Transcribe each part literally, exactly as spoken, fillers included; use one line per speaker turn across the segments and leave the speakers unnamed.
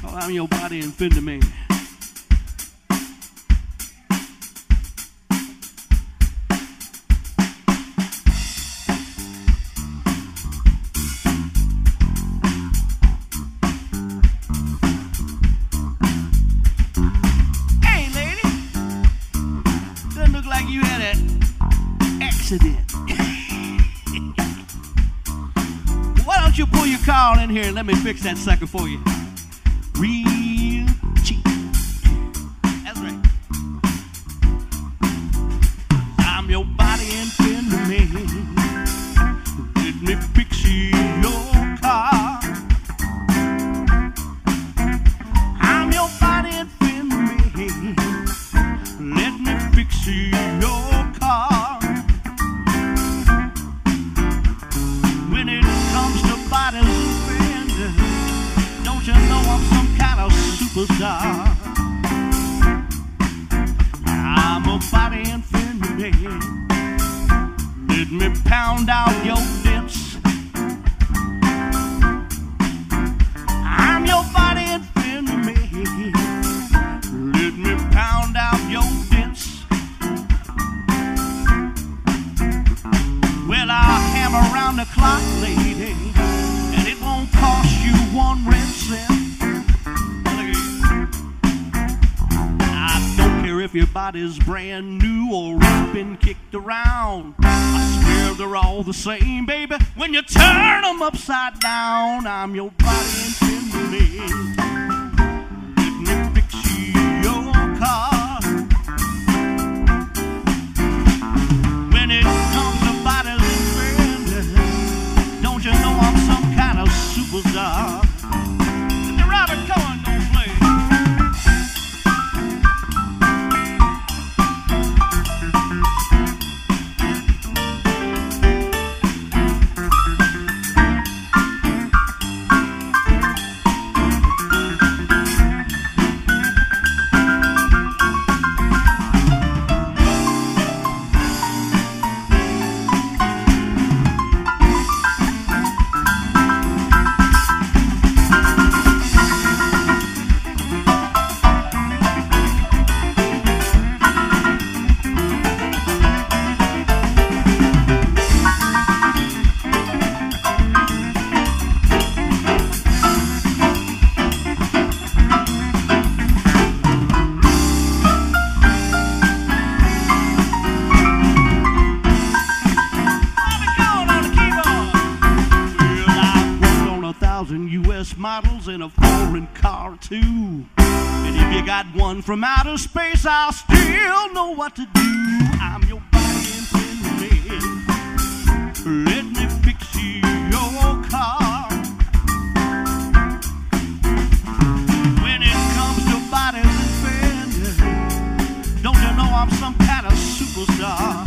I'm your body and fender man. Hey, lady, doesn't look like you had an accident. Why don't you pull your car in here and let me fix that sucker for you? Real cheap. That's right. I'm your body and fender man. Let me fix your car. I'm your body and fender man. Let me fix your car. When it comes to bodies and fenders, don't you know I'm some kind of superstar? I'm a body and fender man. Let me pound out your dents. I'm your body and fender man. Let me pound out your dents. Well, I'll hammer around the clock, lady, and it won't cost you one red cent. I don't care if your body's brand new or it's been kicked around. I swear they're all the same, baby. When you turn them upside down, I'm your body and fender man. Let me fix your car. When it comes to bodies and fenders, don't you know I'm some kind of superstar? Mister Robert Cohen don't play. U S models in a foreign car too. And if you got one from outer space, I'll still know what to do. I'm your body and fender man. Let me fix your car. When it comes to bodies and fenders, don't you know I'm some kind of superstar?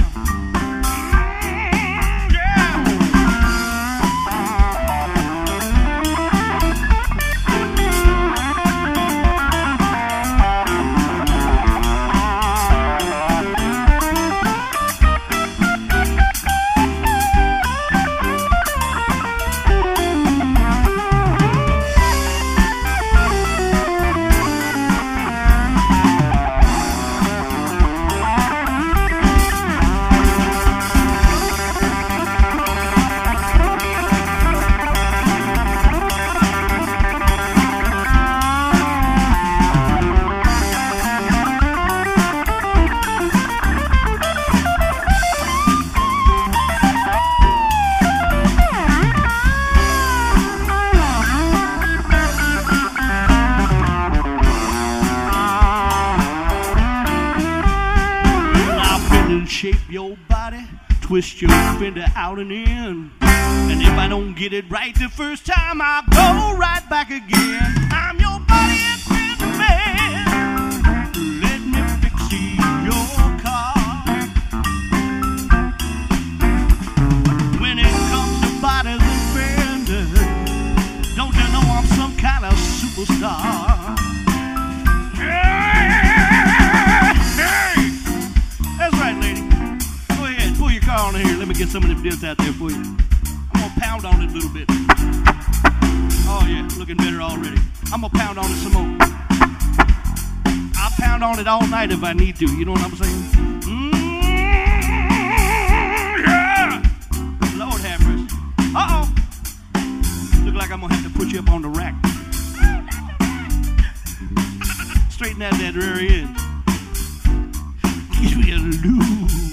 Shape your body, twist your fender out and in. And if I don't get it right the first time, I'll go right back again. I'm your body and fender man. Let me fix your car. When it comes to bodies and fenders, don't you know I'm some kind of superstar? On here, let me get some of them dents out there for you. I'm gonna pound on it a little bit. Oh, yeah, looking better already. I'm going to pound on it some more. I'll pound on it all night if I need to. You know what I'm saying? Mm, yeah. Lord have mercy. Uh-oh. Look like I'm going to have to put you up on the rack. Straighten out that rear end. Give me a loo.